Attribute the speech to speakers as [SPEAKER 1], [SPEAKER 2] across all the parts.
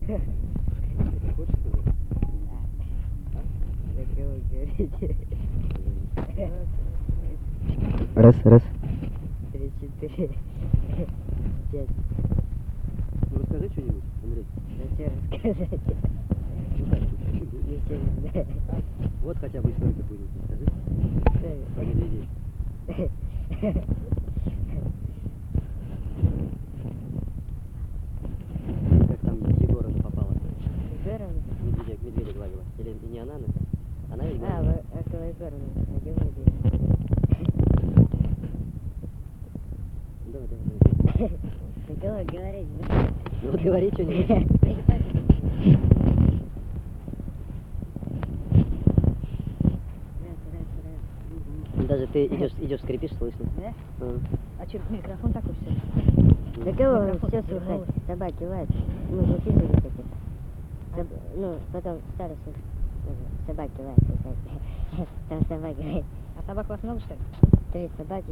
[SPEAKER 1] Хочешь сказать?
[SPEAKER 2] Раз, раз.
[SPEAKER 3] 3, 4, 5.
[SPEAKER 1] Ну расскажи что-нибудь, Андрей.
[SPEAKER 3] Зачем рассказать? Ничего не знаю.
[SPEAKER 1] Вот хотя бы историю какую-нибудь расскажи. Про медведей. Как там Егорова попала?
[SPEAKER 3] Егоровна?
[SPEAKER 1] Медведя гладила. Или не она? Она ведь
[SPEAKER 3] А,
[SPEAKER 1] гладила.
[SPEAKER 3] около Егоровны. Ходил медведь.
[SPEAKER 1] Давай.
[SPEAKER 3] Николай, говорить, да?
[SPEAKER 1] Ну вот говори что-нибудь. Даже ты идешь, скрипишь, слышно.
[SPEAKER 4] Да?
[SPEAKER 1] А.
[SPEAKER 4] А что, микрофон такой все?
[SPEAKER 3] Да кого все слухать? Собаки лают. Мы записывали это. Ну, потом стали слушать. Собаки лают. Там собаки лают.
[SPEAKER 4] А собак у вас много, что ли?
[SPEAKER 3] 3 собаки,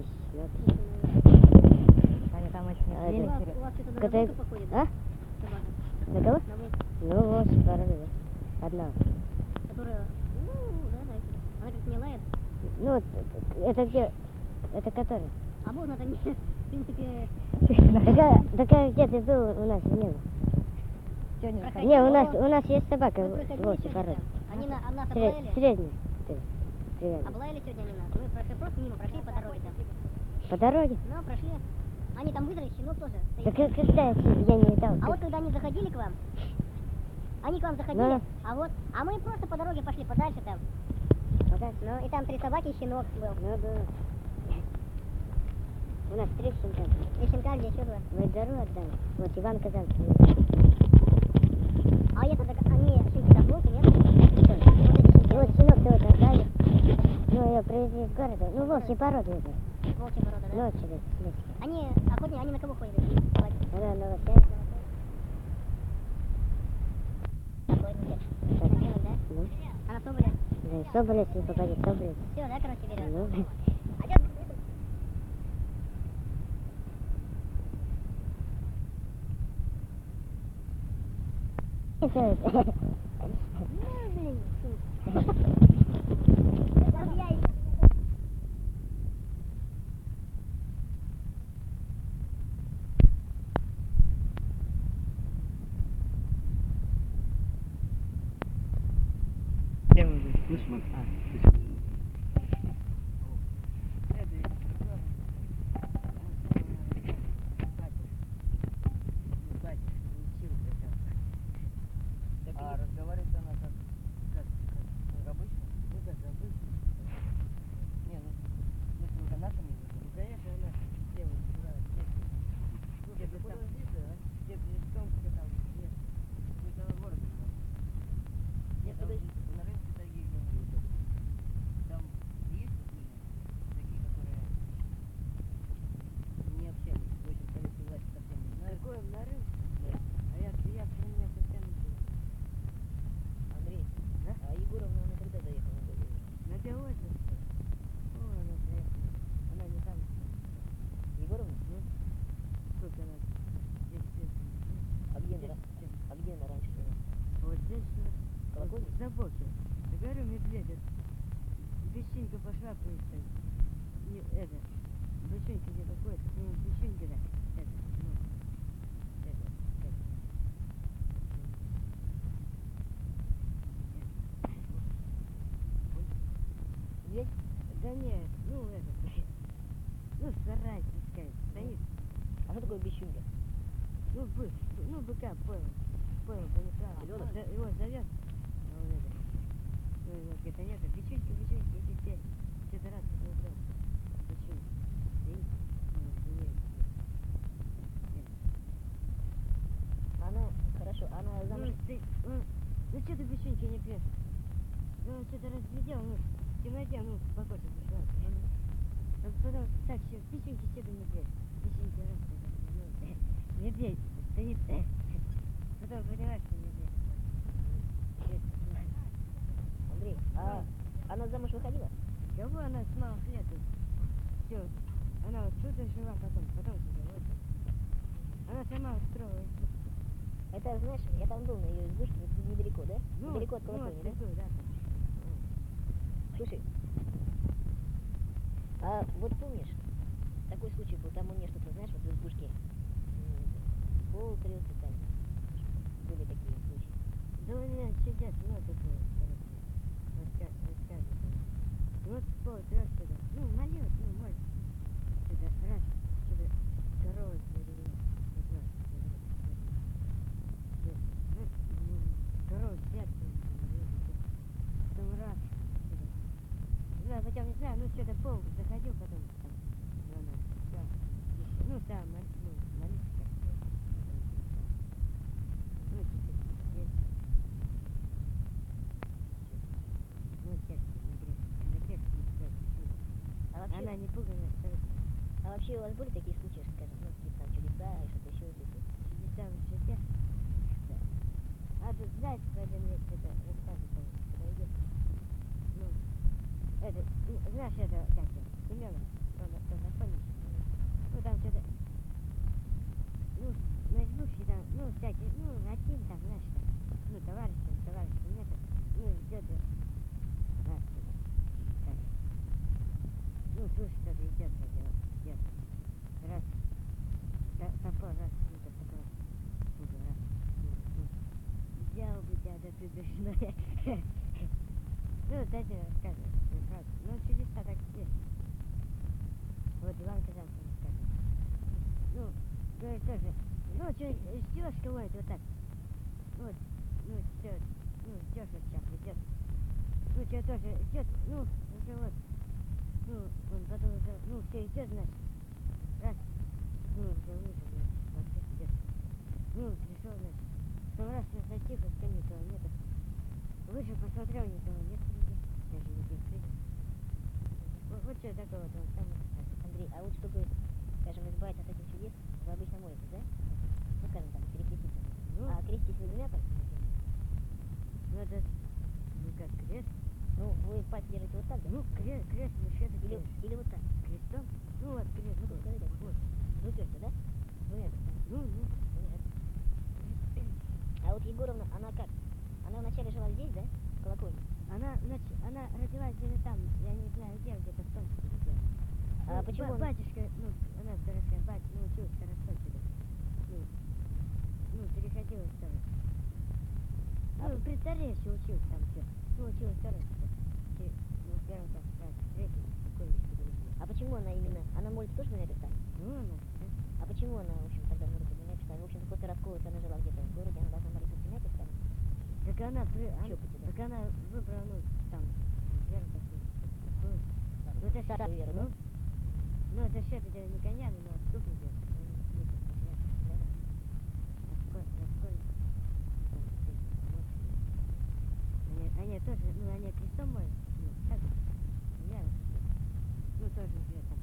[SPEAKER 4] Они там очень
[SPEAKER 3] А,
[SPEAKER 4] длинные.
[SPEAKER 3] да.
[SPEAKER 5] У вас что-то на
[SPEAKER 3] Коты-
[SPEAKER 5] волка походит,
[SPEAKER 3] А?
[SPEAKER 5] собака?
[SPEAKER 3] На кого?
[SPEAKER 5] На волка,
[SPEAKER 3] Ну, вот, породы. Одна.
[SPEAKER 5] которая, да, она как не лает.
[SPEAKER 3] Ну, вот, это где? Это который?
[SPEAKER 5] А можно там, в принципе,
[SPEAKER 3] Такая где-то был у нас не было.
[SPEAKER 4] Сегодня
[SPEAKER 5] Проходи.
[SPEAKER 4] заходи.
[SPEAKER 3] Не, у нас есть собака,
[SPEAKER 5] мы проходили
[SPEAKER 3] волчья
[SPEAKER 5] сегодня
[SPEAKER 3] порода.
[SPEAKER 5] там. Они нас облаяли.
[SPEAKER 3] Средний. Привет.
[SPEAKER 5] Облаяли сегодня они нас. Мы просто мимо прошли по дороге там.
[SPEAKER 3] По дороге?
[SPEAKER 5] Ну, прошли. Они там выдрали, щенок тоже
[SPEAKER 3] Так
[SPEAKER 5] стоит.
[SPEAKER 3] когда я не видал.
[SPEAKER 5] А вот когда они заходили к вам, они к вам заходили,
[SPEAKER 3] Да.
[SPEAKER 5] а мы просто по дороге пошли подальше там. Ну, и там 3 собаки и щенок был.
[SPEAKER 3] Ну, да. У нас 3 щенка.
[SPEAKER 5] 3 щенка, где еще 2?
[SPEAKER 3] Мы дару отдали. Вот Иван Казанский.
[SPEAKER 5] А это, они щенки там волки, нет?
[SPEAKER 3] Вот щенок тоже отдали. Ну, ее привезли из города. Ну, волчьи породы уже.
[SPEAKER 5] Волчья порода, да?
[SPEAKER 3] Ну, через лес.
[SPEAKER 5] Они охотники, они на кого ходят? эти собаки?
[SPEAKER 3] Она новоселье.
[SPEAKER 5] Охотники.
[SPEAKER 3] Так.
[SPEAKER 5] На белых, да?
[SPEAKER 3] Ну,
[SPEAKER 5] А на соболя?
[SPEAKER 3] да, и соболя, если попадет, соболя.
[SPEAKER 5] Все, да, короче, берет.
[SPEAKER 3] Ну,
[SPEAKER 5] А чё?
[SPEAKER 3] это...
[SPEAKER 5] Ну, блин. Чтоб я и-
[SPEAKER 1] Слышь, Макс?
[SPEAKER 3] А разговаривает она как обычно? Ну, как обычно. Не, ну, если уже нашим языком. Ну, конечно, она делает, да, ну, если там, где-то из Томска там, нет, не того города. Нет, там на рынке такие, там есть такие, которые не общались, в общем, советской власти совсем не знают. Такое на рынке? А я про меня совсем не знаю. Андрей, а Егоровна, она когда заехала на Белую? На Белую, что ли? О, она заехала. Она не там. Егоровна? Ну, сколько она? 10 лет. А где она раньше жила? Вот здесь, колокольня? Забоки. Я говорю, медведь. Бесчинка пошла, это, бесчинка где-то ходит, ну, бесчинка, да, это, ну, это. Здесь? Да нет, ну это, ну сарай пускай стоит. А что такое бесчунья? Ну быка, понял, понесла. Его зовет, а он это, ну это нет, бесчунька, эти все это раз, бесчунька.
[SPEAKER 5] Она, хорошо, она замуж...
[SPEAKER 3] Ну что ты бесчуньки не пьешь? Ну что-то разглядел, ну в темноте, ну покойся пришла. Потом так, все, песенки себе не пьешь. Песенки раз, ну, медведь стоит. Потом понимаешь, что медведь.
[SPEAKER 5] Андрей, а она замуж выходила?
[SPEAKER 3] Кого она с малых лет? Все, она вот тут жила, потом сюда, вот. Она сама устроилась.
[SPEAKER 5] Это знаешь, я там был на ее избушке, вот тут недалеко, да? Недалеко от колокольни, да?
[SPEAKER 3] да?
[SPEAKER 5] Слушай, а вот помнишь, такой случай был, там у нее что-то, знаешь, вот в избушке пол трется там, были такие случаи.
[SPEAKER 3] Да у меня сидят, ну, такое, короче, рассказывают. Вот пол трёх сюда, ну, молилась, ну, может, сюда, раз, сюда, корова завели, не знаю, корова сердце, потом раз, сюда. Не знаю, хотя не знаю, ну, что-то пол заходил, потом, там, да, ну, там, ну, молиться как-то, ну, теперь, здесь. Ну, тексты на грех не сказать.
[SPEAKER 5] А вообще,
[SPEAKER 3] Она не пуганая, короче.
[SPEAKER 5] а вообще у вас были такие случаи, скажем, ну, какие-то там чудеса и что-то еще здесь?
[SPEAKER 3] Чудеса в высоте. Да. А тут, знаете, в этом есть это рассказы, там, когда идет, ну, это, знаешь, это, как это, Семёна, он познакомился. Ну, там что-то, ну, на избушке там, ну, всякие, ну, один там, знаешь, там, ну, товарищ, нет, ну, идет, раз, так, ну, слушай, кто-то идет, идет, раз, топор, раз, ну, топор, раз, взял бы тебя, да ты душная. Ну, дайте рассказывать, правда. Ну, чудеса так есть. Вот Иван Казанцев рассказывает. Ну, говорит тоже, ну, что, ждешь кого-то вот так. Вот, ну, все, ну, ждешь вот сейчас, идет. Ну, что тоже ждет, ну, уже вот. Ну, он потом уже, ну, все идет, значит. Раз, ну, уже выше, вот так идет. Ну, пришел, значит. Потом раз, все затихло, что никого нету. Вышел, посмотрел, никого нет нигде. Даже нигде встретил. Вот что такое вот он сам рассказывает.
[SPEAKER 5] Андрей, а вот чтобы, скажем, избавиться от этих чудес, вы обычно молитесь, да? Ну, скажем, там, перекреститься.
[SPEAKER 3] Ну,
[SPEAKER 5] А креститесь вы двумя пальцами?
[SPEAKER 3] ну это, ну как, крест?
[SPEAKER 5] Ну, вы пальцы держите вот так, да?
[SPEAKER 3] Ну, крест, ну что это
[SPEAKER 5] Или,
[SPEAKER 3] делаешь?
[SPEAKER 5] или вот так?
[SPEAKER 3] Крестом? Ну вот, крест,
[SPEAKER 5] Ну, покажи, да.
[SPEAKER 3] вот.
[SPEAKER 5] Выперто, да? Двумя пальцами.
[SPEAKER 3] Ну,
[SPEAKER 5] Понятно. А вот Егоровна, она как? Она вначале жила здесь, да? В колокольне?
[SPEAKER 3] она родилась где-то там, я не знаю где, где-то в Томске где.
[SPEAKER 5] А почему она-
[SPEAKER 3] Батюшка, ну, она старостка, батя научилась старостой сюда. Ну, переходила в старость. Ну, при царе еще училась там все. Ну, училась старостой. Ну, в первом классе, в третьем, в колледже перевели.
[SPEAKER 5] А почему она именно? Она молится тоже двумя перстами?
[SPEAKER 3] Ну, она, да.
[SPEAKER 5] А почему она, в общем, тогда молится двумя перстами? В общем-то, после раскола, если она жила где-то в городе, она должна молиться тремя перстами?
[SPEAKER 3] Так она,
[SPEAKER 5] Чопайте, да.
[SPEAKER 3] так она выбрала, ну, там, веру такую. Ну, это
[SPEAKER 5] Старую веру, да?
[SPEAKER 3] Ну, это все это не коня, но отступники. Они тоже, ну, они крестом молятся, ну, так, веру. Ну, тоже где там.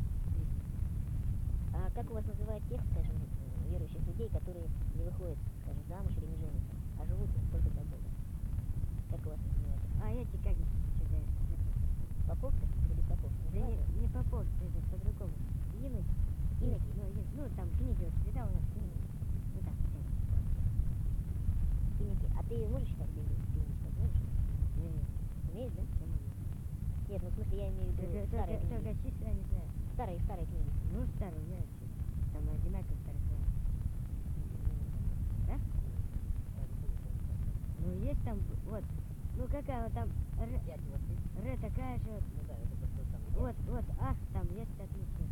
[SPEAKER 5] А как у вас называют тех, скажем, верующих людей, которые не выходят, скажем, замуж или не женятся, а живут только для Бога? Как у вас называют?
[SPEAKER 3] А эти как сюда?
[SPEAKER 5] Поповцы или поповцы?
[SPEAKER 3] Да
[SPEAKER 5] Называют?
[SPEAKER 3] не попов, это по-другому. Иноки.
[SPEAKER 5] Иноки?
[SPEAKER 3] Ну, там книги вот читал у нас книги. Ну, так,
[SPEAKER 5] Иноки. А ты можешь читать Библию? Ты не читать можешь? Умеешь, да? Нет, ну в смысле я имею в виду старые
[SPEAKER 3] Только
[SPEAKER 5] книги.
[SPEAKER 3] числа не знаю.
[SPEAKER 5] Старые книги.
[SPEAKER 3] Ну, старый, я там одинаково старый знаю. Да? Ну, есть там, вот, ну, какая вот там, Р такая же, вот.
[SPEAKER 5] Ну да, это просто там.
[SPEAKER 3] Вот, ах, там есть отлично.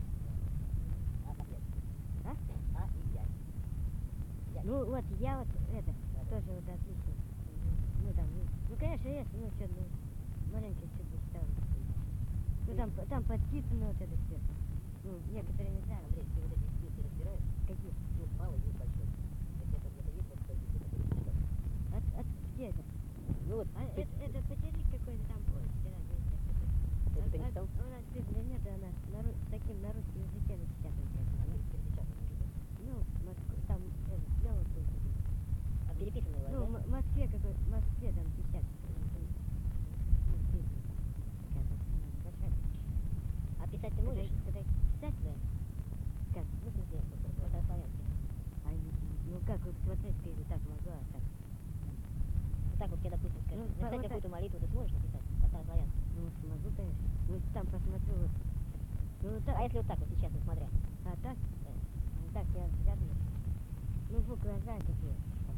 [SPEAKER 3] А?
[SPEAKER 5] А и я.
[SPEAKER 3] Ну, вот, я вот, это, тоже вот отлично. Ну, там, ну, конечно, есть, ну, что, ну, маленько что-то читал. Ну, там подписано вот это все. Ну, некоторые не знаю.
[SPEAKER 5] Андрей, ты вот эти списки разбираешь?
[SPEAKER 3] Какие?
[SPEAKER 5] Ну, малый и большой. Если это где-то есть, вот такой список, который читать.
[SPEAKER 3] Где это?
[SPEAKER 5] Ну вот,
[SPEAKER 3] А, это потерик какой-то там, ой, вчера есть.
[SPEAKER 5] это ты не читал?
[SPEAKER 3] У нас Библия нет, она таким на русском языке напечатана.
[SPEAKER 5] Они перепечатаны уже, да?
[SPEAKER 3] Ну, там, Лёва был.
[SPEAKER 5] А переписаны у вас,
[SPEAKER 3] Ну,
[SPEAKER 5] да?
[SPEAKER 3] в Москве в Москве там печатают. Ну, Библия. Такая вот, большая.
[SPEAKER 5] А писать ты можешь?
[SPEAKER 3] Когда писать,
[SPEAKER 5] Да.
[SPEAKER 3] как?
[SPEAKER 5] Ну, в смысле, по-славянски.
[SPEAKER 3] А, ну как, так вот смотреть, как так могу, а так.
[SPEAKER 5] Вот так вот тебе, допустим, скажем,
[SPEAKER 3] Ну,
[SPEAKER 5] написать
[SPEAKER 3] вот так.
[SPEAKER 5] какую-то молитву ты сможешь написать? По-славянски.
[SPEAKER 3] Ну, смогу, конечно. Вот там посмотрю, вот. Ну, вот так.
[SPEAKER 5] А если вот так вот сейчас, вот смотря?
[SPEAKER 3] А так?
[SPEAKER 5] Да.
[SPEAKER 3] Ну, так я взгляд нет. Ну, буквы я знаю какие.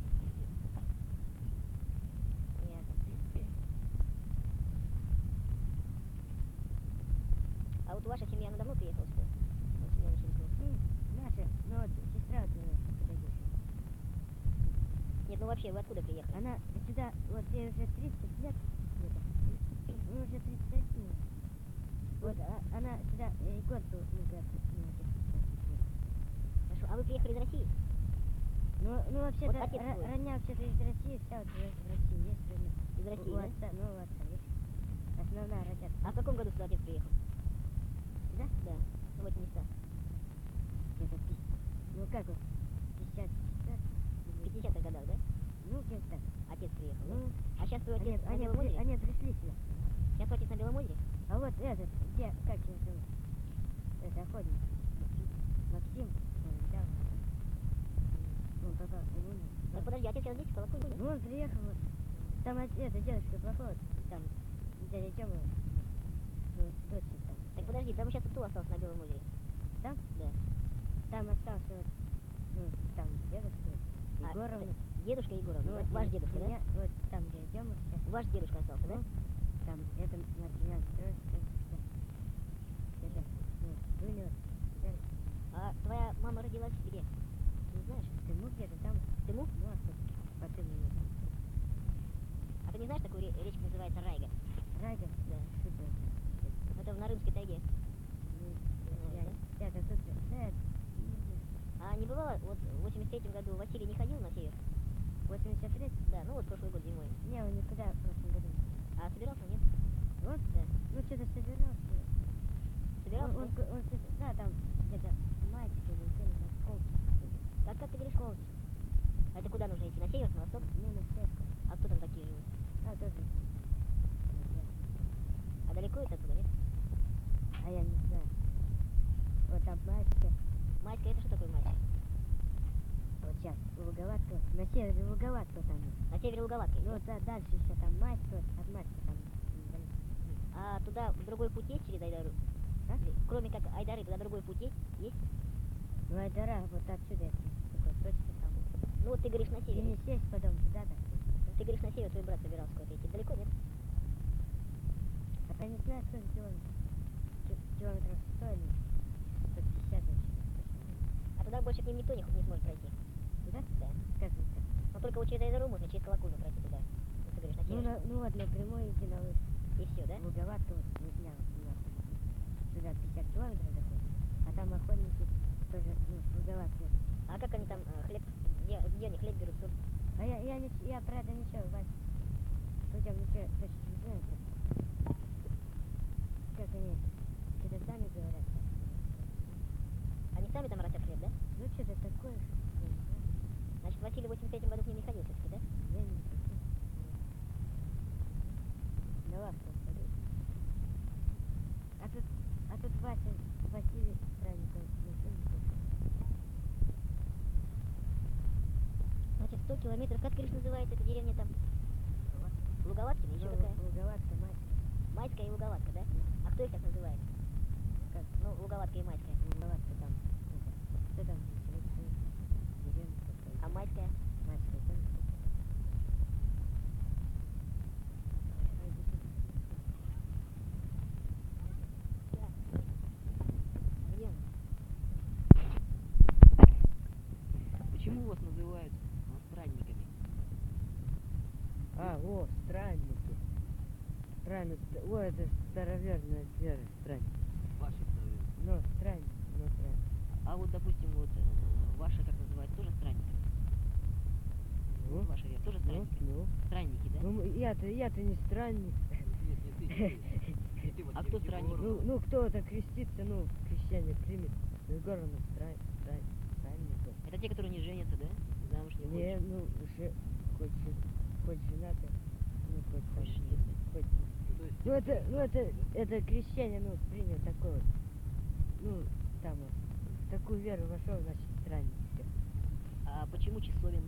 [SPEAKER 5] Понятно. А вот ваша семья, она давно приехала сюда? Вот семья Мещерякова.
[SPEAKER 3] Наша, ну вот, сестра вот у нас подойдет.
[SPEAKER 5] Нет, ну вообще, вы откуда приехали?
[SPEAKER 3] Она сюда, вот ей уже 30 лет, где-то. Ну, уже 31. Вот, она сюда, год был, ну, как, ну,
[SPEAKER 5] Хорошо. А вы приехали из России?
[SPEAKER 3] ну, вообще-то,
[SPEAKER 5] Вот отец твой.
[SPEAKER 3] родня вообще-то из России, вся вот в России есть родня.
[SPEAKER 5] Из России,
[SPEAKER 3] У
[SPEAKER 5] да?
[SPEAKER 3] отца, ну, у отца есть. Основная родня.
[SPEAKER 5] А в каком году сюда отец приехал?
[SPEAKER 3] Сюда?
[SPEAKER 5] Да. Ну, в эти места.
[SPEAKER 3] Где-то, ну, как вот, 50,
[SPEAKER 5] В 50-х годах, да?
[SPEAKER 3] ну, где-то так.
[SPEAKER 5] Отец приехал, да?
[SPEAKER 3] Ну,
[SPEAKER 5] А сейчас твой отец на
[SPEAKER 3] они
[SPEAKER 5] Белом озере?
[SPEAKER 3] пришли сюда.
[SPEAKER 5] Сейчас твой отец на Белом озере?
[SPEAKER 3] А вот этот, где, как его зовут? Это охотник. Максим. Он недавно. Он попал в Луну.
[SPEAKER 5] Так подожди, отец сейчас здесь, в Колокольне?
[SPEAKER 3] Ну, он приехал, вот. Там это дедушка плохой, там, дядя Тёма, дочь там.
[SPEAKER 5] Так подожди, там сейчас кто остался на Белом озере?
[SPEAKER 3] Там?
[SPEAKER 5] Да.
[SPEAKER 3] Там остался вот, ну, там дедушка, Егоров.
[SPEAKER 5] это дедушка Егоров,
[SPEAKER 3] Ну,
[SPEAKER 5] вот ваш дедушка, да?
[SPEAKER 3] Вот там, где Тёма сейчас.
[SPEAKER 5] Ваш дедушка остался, да?
[SPEAKER 3] Ну, там, это Мартинян Петрович, это, ну, Дуня,
[SPEAKER 5] А твоя мама родилась где? Ты не знаешь?
[SPEAKER 3] Тыму где-то там,
[SPEAKER 5] Тыму?
[SPEAKER 3] ну, а что, по Тыму.
[SPEAKER 5] А ты не знаешь, такую речку называется Райга?
[SPEAKER 3] Райга?
[SPEAKER 5] Да.
[SPEAKER 3] Что это?
[SPEAKER 5] Это в Нарымской тайге.
[SPEAKER 3] Ну,
[SPEAKER 5] Знаешь, да?
[SPEAKER 3] я-то тут, да,
[SPEAKER 5] А не бывало, вот в 83-м году Василий не ходил на север?
[SPEAKER 3] 83?
[SPEAKER 5] Да, ну вот прошлый год зимой.
[SPEAKER 3] Не, он никуда в прошлом году.
[SPEAKER 5] А собирался, нет?
[SPEAKER 3] Вот?
[SPEAKER 5] Да.
[SPEAKER 3] Ну, что-то собирался.
[SPEAKER 5] Собирался?
[SPEAKER 3] Он,
[SPEAKER 5] да?
[SPEAKER 3] он, да, там где-то мальчик или где-то на Колчик.
[SPEAKER 5] Как ты говоришь?
[SPEAKER 3] Колчик.
[SPEAKER 5] А это куда нужно идти? На север, на восток?
[SPEAKER 3] Ну, на Севку.
[SPEAKER 5] А кто там такие живут?
[SPEAKER 3] А, тоже.
[SPEAKER 5] А далеко это оттуда, нет?
[SPEAKER 3] А я не знаю. Вот там мальчик.
[SPEAKER 5] Майская, это что такое майская?
[SPEAKER 3] Вот сейчас, Луговатка. На севере Луговатка там.
[SPEAKER 5] На севере Луговатки.
[SPEAKER 3] Ну, да, дальше еще там мальчик, вот, от мальчика там.
[SPEAKER 5] А туда другой путь есть через Айдару?
[SPEAKER 3] А?
[SPEAKER 5] Кроме как Айдары, туда другой путь есть?
[SPEAKER 3] Ну, Айдара, вот отсюда, это, такой точки там.
[SPEAKER 5] Ну вот ты говоришь на
[SPEAKER 3] И
[SPEAKER 5] севере.
[SPEAKER 3] не сесть потом туда, так.
[SPEAKER 5] Ты говоришь на север, твой брат собирался куда-то идти. Далеко, нет?
[SPEAKER 3] А я не знаю, сколько километров. Километров 100 или 150 вообще.
[SPEAKER 5] А туда больше к ним никто не сможет пройти.
[SPEAKER 3] Туда?
[SPEAKER 5] Да.
[SPEAKER 3] Как это?
[SPEAKER 5] Но только вот через Айдару можно, через Колокольню пройти туда. Вот ты говоришь на
[SPEAKER 3] Ну,
[SPEAKER 5] север.
[SPEAKER 3] ну вот напрямую иди на лыжи.
[SPEAKER 5] И все, да?
[SPEAKER 3] Луговатка, вот, не знаю, сюда 50 километров доходит. А там охотники тоже, ну, с Луговатки.
[SPEAKER 5] А как они там хлеб, где они хлеб берут? Тут?
[SPEAKER 3] А я про это ничего, Вась. Людям ничего точно не знаю. Как они что-то сами говорят.
[SPEAKER 5] Они сами там растят хлеб, да?
[SPEAKER 3] Ну, что-то такое, я не знаю.
[SPEAKER 5] Значит, Василий в 83-м году к ним не ходил все-таки, да?
[SPEAKER 3] Я не знаю. На лавку пойду. А тут Вася, Василий Странников,
[SPEAKER 5] Значит, 100 километров. Как, говоришь, называется эта деревня там? Луговатки или еще какая?
[SPEAKER 3] Луговатка, мать.
[SPEAKER 5] Майская и Луговатка, да? А кто их так называет?
[SPEAKER 3] Как?
[SPEAKER 5] Ну, Луговатка и Майская.
[SPEAKER 3] Луговатка там. Что там? Деревня такая.
[SPEAKER 5] А Майская?
[SPEAKER 3] Майская там.
[SPEAKER 5] Где он?
[SPEAKER 1] Почему вас называют странниками?
[SPEAKER 2] А, о, странники. Странник. О, это староверная вера, странник.
[SPEAKER 1] Ваши страны.
[SPEAKER 2] Но странник, но странник.
[SPEAKER 1] А вот, допустим, вот ваша, как называется, тоже странники?
[SPEAKER 2] Ну,
[SPEAKER 1] Ваша вера тоже странники?
[SPEAKER 2] ну.
[SPEAKER 1] Странники, да?
[SPEAKER 2] Ну, я-то не странник.
[SPEAKER 1] А кто странник?
[SPEAKER 2] Ну, кто-то крестится, ну, крещение примет. Егоров странник.
[SPEAKER 1] Это те, которые не женятся, да? Замуж не
[SPEAKER 2] Не,
[SPEAKER 1] выходят?
[SPEAKER 2] ну, уже хоть женатый, ну, хоть там,
[SPEAKER 1] Хочешь нет, да?
[SPEAKER 2] хоть... Ну, это крещение, ну, принял такое вот. Ну, там вот, в такую веру вошел, значит, странник. Всё.
[SPEAKER 1] А почему числовен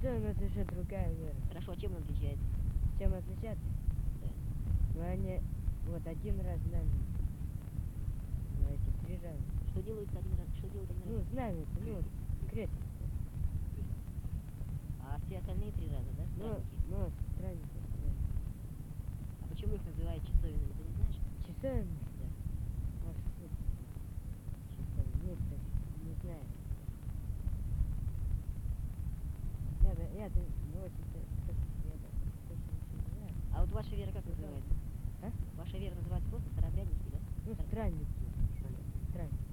[SPEAKER 2] Часы у нас еще другая мера.
[SPEAKER 5] Хорошо, чем он отличается?
[SPEAKER 2] Чем отличаться? Ну, они вот один раз на месяц. Ну, эти 3 раза.
[SPEAKER 5] Что делают один раз? Что делают один
[SPEAKER 2] Ну,
[SPEAKER 5] раз?
[SPEAKER 2] знамя, ну, крестик.
[SPEAKER 5] А все остальные 3 раза, да?
[SPEAKER 2] Ну,
[SPEAKER 5] Странники?
[SPEAKER 2] ну, странники.
[SPEAKER 5] А почему их называют часовенными, ты не знаешь?
[SPEAKER 2] Часами? Да. Может, часами. Нет, так не знаю. Я ну, очень точно не знаю.
[SPEAKER 5] А вот ваша вера как называется?
[SPEAKER 2] А?
[SPEAKER 5] Ваша вера называется просто старообрядники, да?
[SPEAKER 2] Ну, странники. Странники.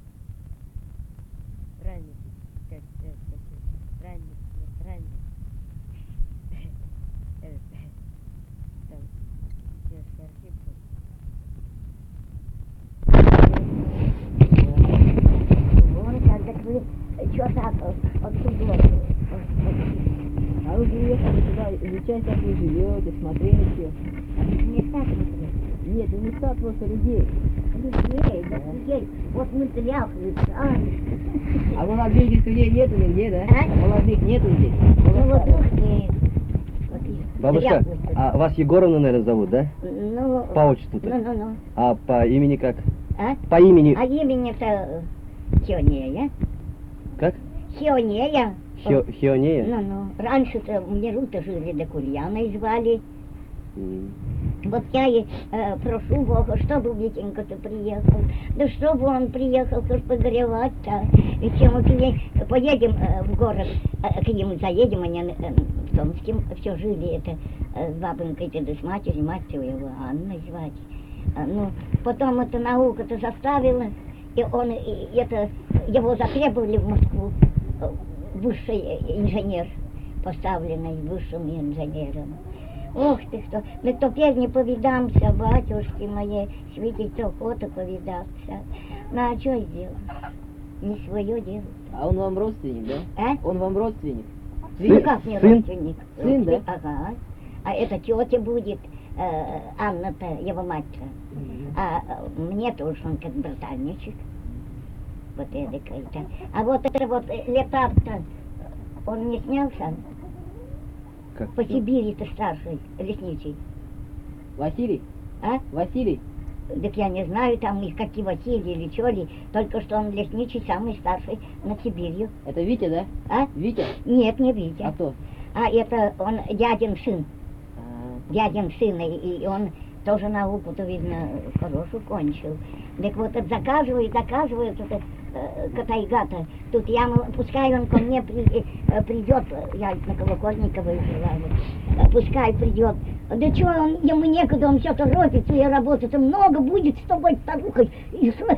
[SPEAKER 2] Странники. Как такие. Странники. Странники. Там девушка архив был.
[SPEAKER 3] Вон, так вы что так отсюда?
[SPEAKER 6] А вы приехали сюда изучать, как вы живете, смотреть все.
[SPEAKER 3] Не так вот.
[SPEAKER 6] Нет, не места, просто людей.
[SPEAKER 3] Людей. Вот мы тряхнемся.
[SPEAKER 6] А молодых людей нету нигде, да?
[SPEAKER 3] А?
[SPEAKER 6] Молодых нету здесь.
[SPEAKER 3] Ну вот нет.
[SPEAKER 1] Бабушка, а вас Егоровна, наверное, зовут, да?
[SPEAKER 3] Ну,
[SPEAKER 1] По отчеству-то?
[SPEAKER 3] ну.
[SPEAKER 1] А по имени как?
[SPEAKER 3] А?
[SPEAKER 1] По имени...
[SPEAKER 3] А имени-то Хионея.
[SPEAKER 1] Как?
[SPEAKER 3] Хионея.
[SPEAKER 1] Хионея?
[SPEAKER 3] Ну. Раньше-то Миру-то жили, да Кульяной звали.
[SPEAKER 1] М.
[SPEAKER 3] Вот я и прошу Бога, чтобы Витенька-то приехал. Да чтобы он приехал, хоть погревать-то. И чем мы поедем в город, к нему заедем, они в Томске все жили, это с бабонькой-то, да с матерью, мать-то его Анной звать. Ну, потом эта наука-то заставила, и он, его затребовали в Москву, высший инженер, поставленный высшим инженером. Ох ты что, да теперь не повидамся, батюшки мои, свидеть охота повидаться. Ну а что сделать? Не свое дело.
[SPEAKER 6] А он вам родственник, да?
[SPEAKER 3] А?
[SPEAKER 6] Он вам родственник?
[SPEAKER 3] Ну как не
[SPEAKER 1] сын?
[SPEAKER 3] родственник?
[SPEAKER 6] Сын, да?
[SPEAKER 3] Ага. А это тетя будет, Анна-то, его мать-то. А мне тоже он как братальничек. Вот эдакой-то. А вот это вот летап-то, он не снялся?
[SPEAKER 1] Как?
[SPEAKER 3] По Сибири-то старший, лесничий.
[SPEAKER 6] Василий?
[SPEAKER 3] А?
[SPEAKER 6] Василий?
[SPEAKER 3] Так я не знаю, там их какие Василий или что ли, только что он лесничий, самый старший на Сибирью.
[SPEAKER 6] Это Витя, да?
[SPEAKER 3] А?
[SPEAKER 6] Витя?
[SPEAKER 3] Нет, не Витя.
[SPEAKER 6] А кто?
[SPEAKER 3] А это он дядин сын.
[SPEAKER 6] А,
[SPEAKER 3] Дядин сын, и он тоже науку-то, видно, хорошую кончил. Так вот, это заказывает, это Катайгата. Тут я, пускай он ко мне придет, я на Колокольниковой жила, пускай придет. Да что, ему некогда, он все торопится, и работы-то много будет с тобой, старухой. И что?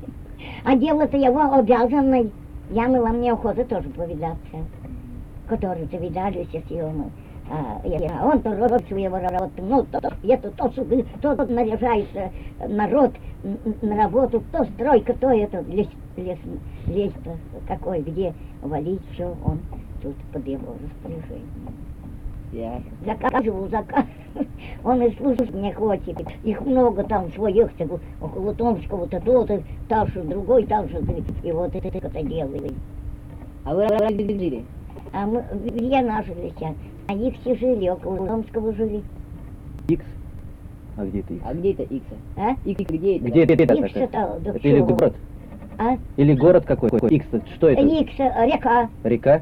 [SPEAKER 3] А дело-то его обязанный. Я мыла, мне охота тоже повидаться, которые-то видались с его. А он торопится его работу, ну, то наряжает народ на работу, то стройка, то это лес какой, где валить, все, он тут под его распоряжением.
[SPEAKER 6] ясно.
[SPEAKER 3] Заказывал, он и слушать не хочет, их много там своих, около Томского-то, то-то, Ташу, другой Ташу, и вот это делает.
[SPEAKER 6] А вы разве жили?
[SPEAKER 3] А мы где нажили сейчас? А их все жили, около Томского жили.
[SPEAKER 1] Икс? А где это Икс?
[SPEAKER 6] А где это Икса?
[SPEAKER 3] А?
[SPEAKER 6] Икс где это?
[SPEAKER 1] Где это?
[SPEAKER 3] Икс
[SPEAKER 1] такая?
[SPEAKER 3] это, да
[SPEAKER 1] Это или
[SPEAKER 3] чего?
[SPEAKER 1] город?
[SPEAKER 3] А?
[SPEAKER 1] Или город какой? Икс, что это?
[SPEAKER 3] Икс, река.
[SPEAKER 1] Река?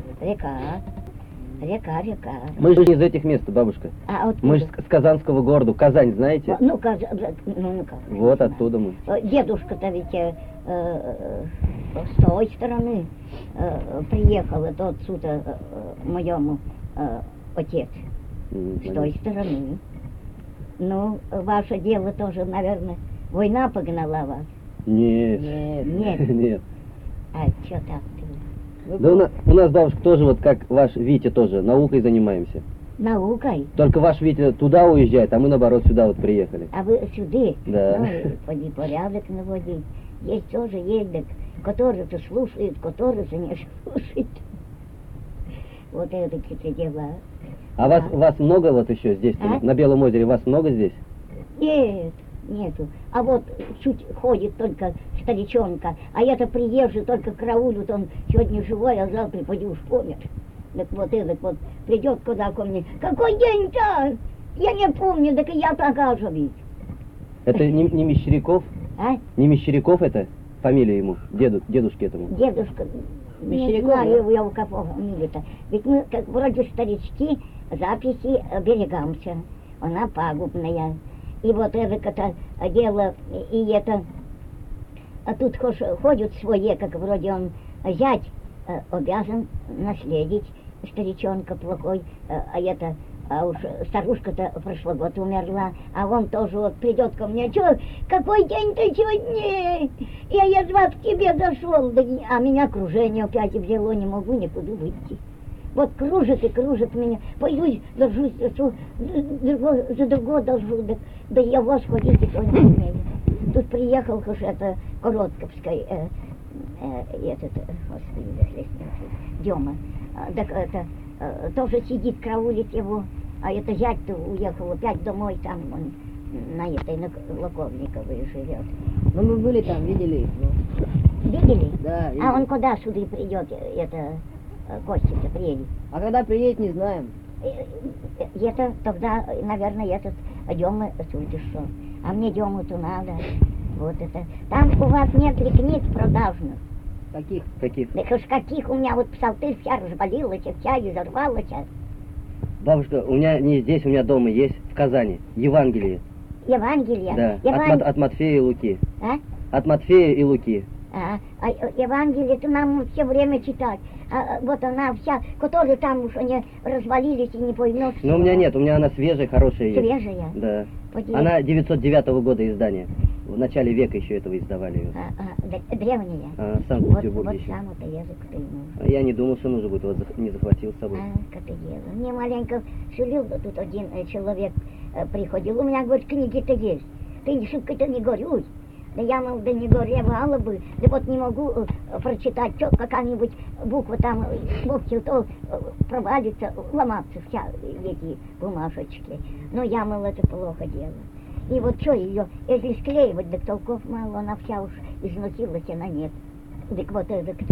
[SPEAKER 3] Река.
[SPEAKER 1] Мы же не из этих мест, бабушка.
[SPEAKER 3] А вот
[SPEAKER 1] Мы же с Казанского города. Казань, знаете?
[SPEAKER 3] ну-ка.
[SPEAKER 1] Вот оттуда мы.
[SPEAKER 3] Дедушка-то ведь с той стороны приехал, это отсюда моему отец. С той стороны. Ну, ваше дело тоже, наверное, война погнала вас.
[SPEAKER 1] Нет.
[SPEAKER 3] Нет.
[SPEAKER 1] Нет.
[SPEAKER 3] А что так-то?
[SPEAKER 1] Да у нас, бабушка, тоже вот как ваш Витя тоже, наукой занимаемся.
[SPEAKER 3] Наукой?
[SPEAKER 1] Только ваш Витя туда уезжает, а мы наоборот сюда вот приехали.
[SPEAKER 3] А вы сюда?
[SPEAKER 1] Да.
[SPEAKER 3] Ну, поди порядок наводить. Есть тоже ездят, которые-то слушают, которые-то не слушают. Вот это какие дела.
[SPEAKER 1] А вас много вот еще здесь,
[SPEAKER 3] А?
[SPEAKER 1] на Белом озере, вас много здесь?
[SPEAKER 3] Нет, нету. А вот чуть ходит только старичонка, а я-то приезжий только караулю, он сегодня живой, а завтра поди уж помер.
[SPEAKER 5] Так вот этот вот придет куда ко мне. Какой день-то? Я не помню, так и я такая же ведь.
[SPEAKER 1] Это не Мещеряков?
[SPEAKER 5] А?
[SPEAKER 1] Не Мещеряков это? Фамилия ему, дедушке этому.
[SPEAKER 5] Дедушка, не знаю я у кого фамилия-то. Ведь мы, как вроде старички, записи берегаемся. Она пагубная. И вот это дело, и это... А тут ходят свои, как вроде он зять, обязан наследить старичонка плохой, а уж старушка-то прошлый год умерла, а он тоже вот придет ко мне, чё, какой день ты сегодня? Я едва к тебе зашел, да, а меня кружение опять взяло, не могу никуда выйти. Вот кружит и кружит меня, пойду держусь, за другого должу, да я вас ходить и то не умею. Тут приехал уж это Коротковский, господи, Дема, так это, тоже сидит, караулит его, а это зять-то уехал опять домой, там он на этой, на Локовниковой живет.
[SPEAKER 6] Ну, мы были там, видели их. Ну.
[SPEAKER 5] Видели?
[SPEAKER 6] Да, видели.
[SPEAKER 5] А он куда сюда придет, это, Костя-то приедет?
[SPEAKER 6] А когда приедет, не знаем.
[SPEAKER 5] Это тогда, наверное, этот Дема судишь, что. А мне Дему-то надо. Вот это. Там у вас нет ли книг продажных?
[SPEAKER 6] Каких?
[SPEAKER 1] Каких?
[SPEAKER 5] Да уж каких у меня вот псалтырь вся развалилась, вся изорвалась.
[SPEAKER 1] Бабушка, у меня не здесь, у меня дома есть, в Казани, Евангелие.
[SPEAKER 5] Евангелие?
[SPEAKER 1] Да, от Матфея и Луки.
[SPEAKER 5] А?
[SPEAKER 1] От Матфея и Луки.
[SPEAKER 5] А Евангелие-то нам все время читать. А вот она вся, которые там уж они развалились и не поймешь.
[SPEAKER 1] Но у меня нет, у меня она свежая, хорошая есть.
[SPEAKER 5] Свежая?
[SPEAKER 1] Да.
[SPEAKER 5] Поди.
[SPEAKER 1] Она 909 года издания. В начале века еще этого издавали ее.
[SPEAKER 5] Древняя?
[SPEAKER 1] В Санкт-Петербурге
[SPEAKER 5] Вот
[SPEAKER 1] еще.
[SPEAKER 5] сам-то язык-то и нужен.
[SPEAKER 1] А я не думал, что нужно будет, вот не захватил с собой.
[SPEAKER 5] Как это дело. Мне маленько шевелил, тут один человек приходил. У меня, говорит, книги-то есть. Ты не шибко-то не горюй. Да я, мол, да не горевала бы, да вот не могу прочитать, что какая-нибудь буква там, буквы, то провалится, ломаться вся эти бумажечки. Но я, мол, это плохо дело. И вот что ее, если склеивать, так толков мало, она вся уж износилась, она нет. Так вот это-то.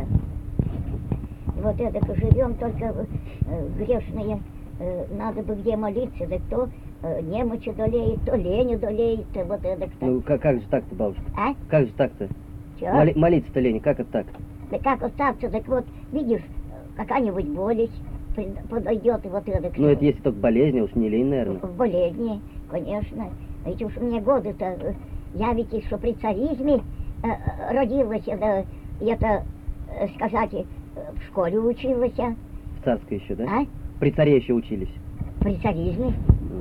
[SPEAKER 5] Вот это живем, только грешные, надо бы где молиться, да кто немочь одолеет, то лень одолеет, вот это кто.
[SPEAKER 1] Ну как же так-то, бабушка?
[SPEAKER 5] А?
[SPEAKER 1] Как же так-то?
[SPEAKER 5] Чё?
[SPEAKER 1] Молиться-то лень, как это так?
[SPEAKER 5] Да как остаться, так вот, видишь, какая-нибудь болезнь подойдет, и вот это кто.
[SPEAKER 1] Ну это если только болезнь, а уж не лень, наверное.
[SPEAKER 5] В болезни, конечно. Ведь уж мне годы-то, я ведь еще при царизме родилась, да, это, сказать, в школе училась.
[SPEAKER 1] В царской еще, да?
[SPEAKER 5] А?
[SPEAKER 1] При царе еще учились.
[SPEAKER 5] При царизме.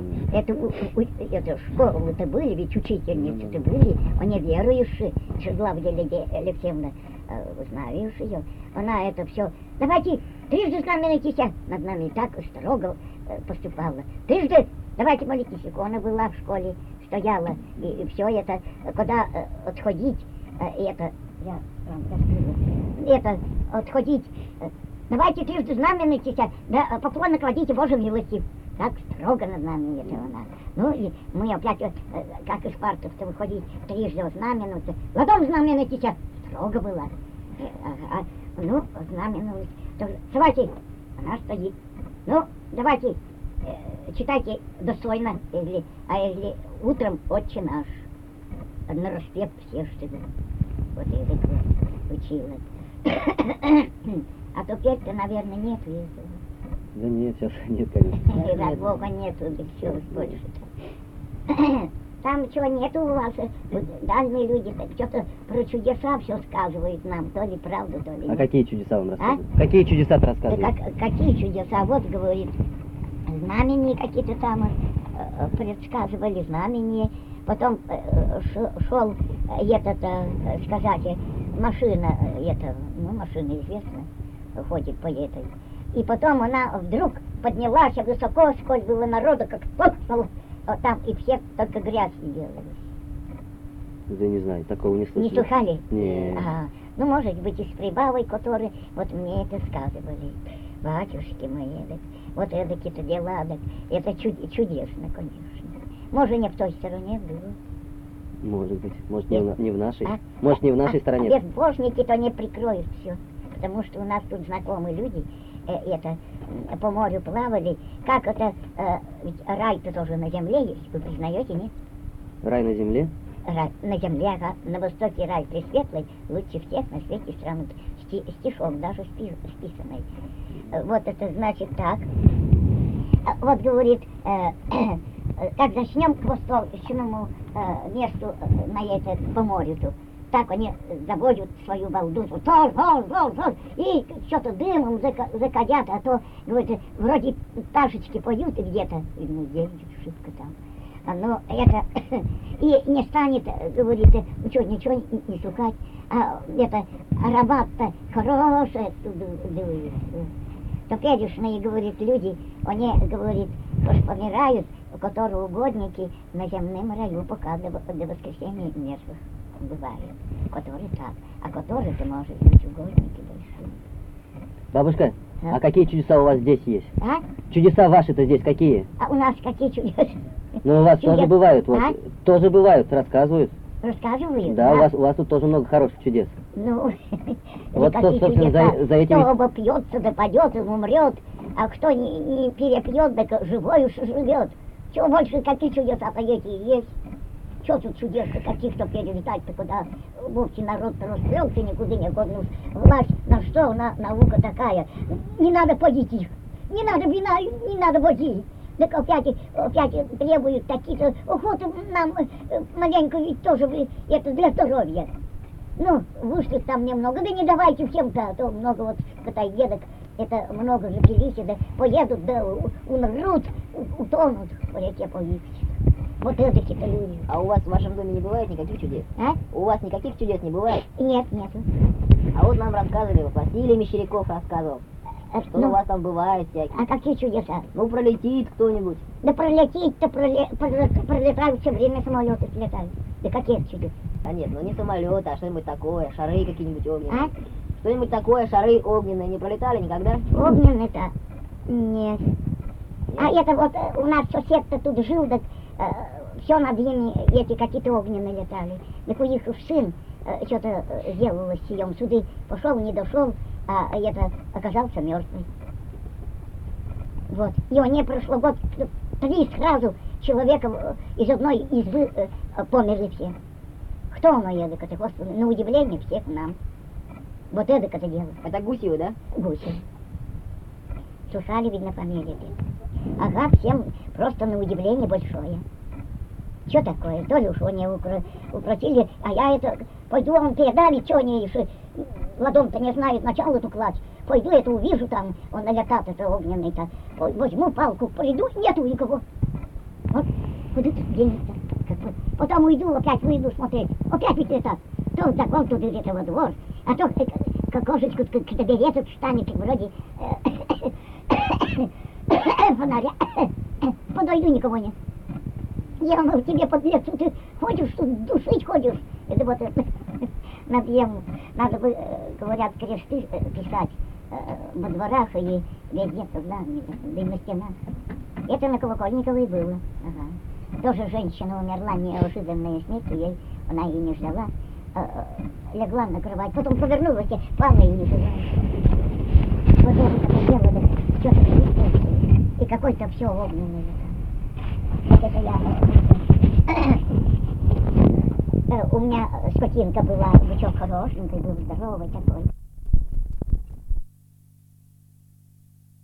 [SPEAKER 5] Это школы-то были, ведь учительницы-то были, они верующие, Шедлавдия Алексеевна, знаешь ее, она это все, давайте, трижды знаменитесь, над нами так строго поступала, трижды, давайте молитесь, икона была в школе, стояла, и все это, куда отходить, это, я вам раскрыла, это, отходить, давайте трижды знаменитесь, да, поклонно кладите Божьей милости. Так строго над нами это она. Ну и мы опять, как из партов-то выходить, трижды знаменуться. Ладом знаменуйтесь, строго было. Ну, знаменуюсь. Давайте, она стоит. Ну, давайте, читайте достойно, если утром Отче наш. На распев все что ли. Вот язык учила. А теперь-то, наверное, нет этого.
[SPEAKER 1] Да нет, сейчас нет, конечно.
[SPEAKER 5] И дай Бога нету, да все больше-то. Там чего нету у вас, вот, дальние люди, так что-то про чудеса все сказывают нам, то ли правда, то ли нет.
[SPEAKER 1] А какие чудеса вам рассказывают? Какие чудеса-то
[SPEAKER 5] Да
[SPEAKER 1] рассказывают?
[SPEAKER 5] какие чудеса? Вот, говорит, знамения какие-то там предсказывали, знамения. Потом шел этот, сказать, машина, это, ну, машина известна, ходит по этой. И потом она вдруг поднялась высоко, сколько было народу, как топнула, вот там, и все только грязь делались.
[SPEAKER 1] Да не знаю, такого не слышал.
[SPEAKER 5] Не слыхали?
[SPEAKER 1] Нет.
[SPEAKER 5] Ага. Ну, может быть, и с прибавой, которые вот мне это сказывали. Батюшки мои, так, вот эдакие-то дела, так, это чудесно, конечно. Может, не в той стороне было.
[SPEAKER 1] Может быть, может
[SPEAKER 5] Нет.
[SPEAKER 1] не в нашей.
[SPEAKER 5] А?
[SPEAKER 1] Может не в нашей стороне.
[SPEAKER 5] Безбожники-то не прикроют все, потому что у нас тут знакомые люди, по морю плавали, как это, ведь рай-то тоже на земле есть, вы признаете, нет?
[SPEAKER 1] Рай на земле?
[SPEAKER 5] Рай на земле, ага, на востоке рай пресветлый, лучше всех на свете стран. Стишок даже списанный. Вот это значит так. Вот говорит, как начнем к восточному месту по морю тут, так они заводят свою балду, и что-то дымом закадят, а то, говорит, вроде пташечки поют и где-то, ну, где шибко там. Но это и не станет, говорит, ничего не слухать, а это аромат-то хороший оттуда дует. Топерешные, говорит, люди, они, говорит, помирают, которые угодники на земном раю, пока до воскресения мертвых бывают, которые так, а которые, ты можешь быть угодники большие.
[SPEAKER 1] Бабушка, а какие чудеса у вас здесь есть?
[SPEAKER 5] А?
[SPEAKER 1] Чудеса ваши-то здесь какие?
[SPEAKER 5] А у нас какие чудеса?
[SPEAKER 1] Ну, у вас тоже
[SPEAKER 5] Чудес.
[SPEAKER 1] бывают, вот,
[SPEAKER 5] А?
[SPEAKER 1] тоже бывают, рассказывают.
[SPEAKER 5] Рассказываю?
[SPEAKER 1] Да, у вас тут тоже много хороших чудес.
[SPEAKER 5] Ну,
[SPEAKER 1] Вот кто,
[SPEAKER 5] какие
[SPEAKER 1] собственно,
[SPEAKER 5] чудеса.
[SPEAKER 1] за этими...
[SPEAKER 5] Кто обопьется, да падет и умрет, а кто не перепьет, да живой уж живет. Чего больше, какие чудеса-то эти есть? Что тут чудес-то каких-то перелетать-то куда? Вовсе народ-то расплелся, никуда не годно. Власть на что? Наука такая. Не надо подить их, не надо вина, не надо водить. Так опять требуют такие-то охоты нам маленько ведь тоже это для здоровья. Ну, вышли там немного, да не давайте всем-то, а то много вот китай-едок, это много же пились, да поедут, да умрут, утонут по реке повикся. Вот это какие-то люди.
[SPEAKER 3] А у вас в вашем доме не бывает никаких чудес?
[SPEAKER 5] А?
[SPEAKER 3] У вас никаких чудес не бывает?
[SPEAKER 5] Нет, нету.
[SPEAKER 3] А вот нам рассказывали, вот Василий Мещеряков рассказывал, что у вас там бывает всякие.
[SPEAKER 5] А какие чудеса?
[SPEAKER 3] Ну, пролетит кто-нибудь.
[SPEAKER 5] Да пролететь-то пролетают все время, самолеты слетают. Да какие чудеса?
[SPEAKER 3] А нет, ну не самолет, а что-нибудь такое, шары какие-нибудь огненные.
[SPEAKER 5] А?
[SPEAKER 3] Что-нибудь такое, шары огненные, не пролетали никогда?
[SPEAKER 5] Огненный-то? Нет. А это вот у нас сосед-то тут жил, так все над ними эти какие-то огненные летали. Так у них сын что-то сделалось сием. Сюда пошел, не дошел, а это оказался мертвый. Вот. И он не прошло год, 3 сразу человека из одной избы померли все. Кто оно едет, Господи? На удивление всех нам. Вот это дело.
[SPEAKER 3] Это Гусевы, да?
[SPEAKER 5] Гуси. Сушали, видно, померили. Ага, всем просто на удивление большое. Что такое? То ли уж они упросили, а я это... Пойду вам передали, что они еще... Ладон-то не знает, начало эту класть. Пойду это увижу там, он налетат, это огненный-то. Возьму палку, приду, нету никого. Вот, куда тут денется? Потом уйду, опять выйду смотреть. Опять ведь это, то закон тут где-то во двор, а то кошечку к березу встанет, вроде фонаря. Подойду, никого нет. Я в тебе под лесу, ты ходишь тут, душить ходишь. Это вот над ему. Надо бы, говорят, кресты писать во дворах и везде, да и на стенах. Это на Колокольниковой было. Ага. Тоже женщина умерла неожиданной смертью, ей она и не ждала. Легла на кровать, потом повернулась, пала и не жила. Вот это дело, да, что-то чувствуется. И какой-то все огненный. Вот это я. У меня скотинка была, бычок хорошенький, был здоровый такой.